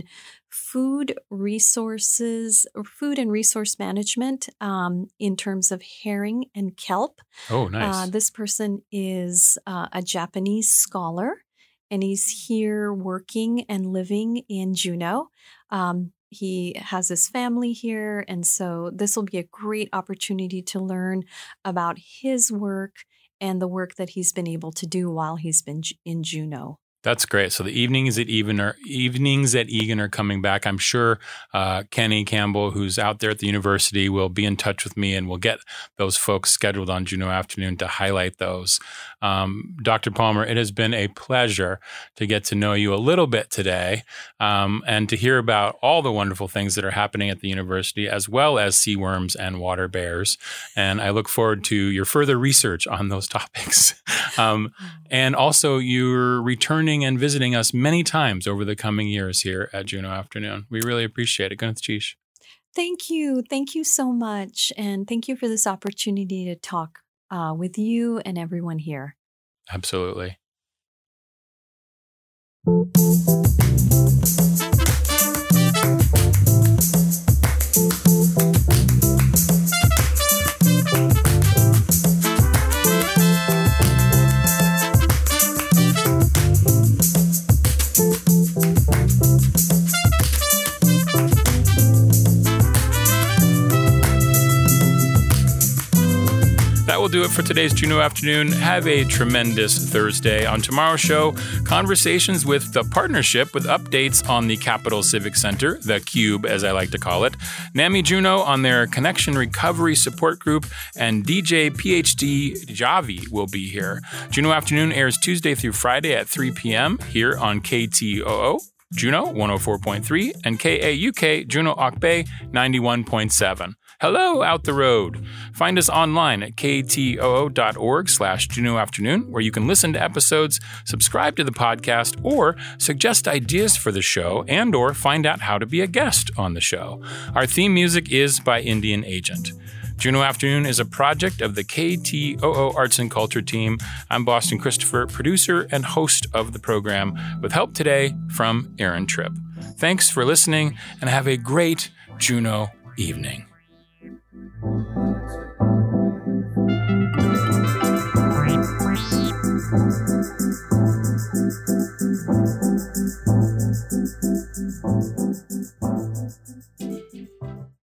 food resources, or food and resource management um, in terms of herring and kelp. Oh, nice. Uh, this person is uh, a Japanese scholar, and he's here working and living in Juneau. Um, He has his family here, and so this will be a great opportunity to learn about his work and the work that he's been able to do while he's been in Juneau. That's great. So the evenings at Egan are, evenings at Egan are coming back. I'm sure uh, Kenny Campbell, who's out there at the university, will be in touch with me, and we'll get those folks scheduled on Juneau Afternoon to highlight those. Um, Doctor Palmer, it has been a pleasure to get to know you a little bit today um, and to hear about all the wonderful things that are happening at the university, as well as sea worms and water bears. And I look forward to your further research on those topics. um, and also, you're returning and visiting us many times over the coming years here at Juneau Afternoon. We really appreciate it. Gwyneth Chish. Thank you. Thank you so much. And thank you for this opportunity to talk uh, with you and everyone here. Absolutely. That will do it for today's Juneau Afternoon. Have a tremendous Thursday. On tomorrow's show, conversations with the partnership with updates on the Capital Civic Center, the Cube as I like to call it, NAMI Juneau on their Connection Recovery Support Group, and D J PhD Javi will be here. Juneau Afternoon airs Tuesday through Friday at three p.m. here on K T O O. Juneau one oh four point three and K A U K Juneau Auk Bay ninety-one point seven. Hello out the road. Find us online at ktoo.org slash Juneau Afternoon, where you can listen to episodes, subscribe to the podcast, or suggest ideas for the show and or find out how to be a guest on the show. Our theme music is by Indian Agent. Juneau Afternoon is a project of the K T O O Arts and Culture team. I'm Boston Christopher, producer and host of the program, with help today from Aaron Tripp. Thanks for listening, and have a great Juneau evening.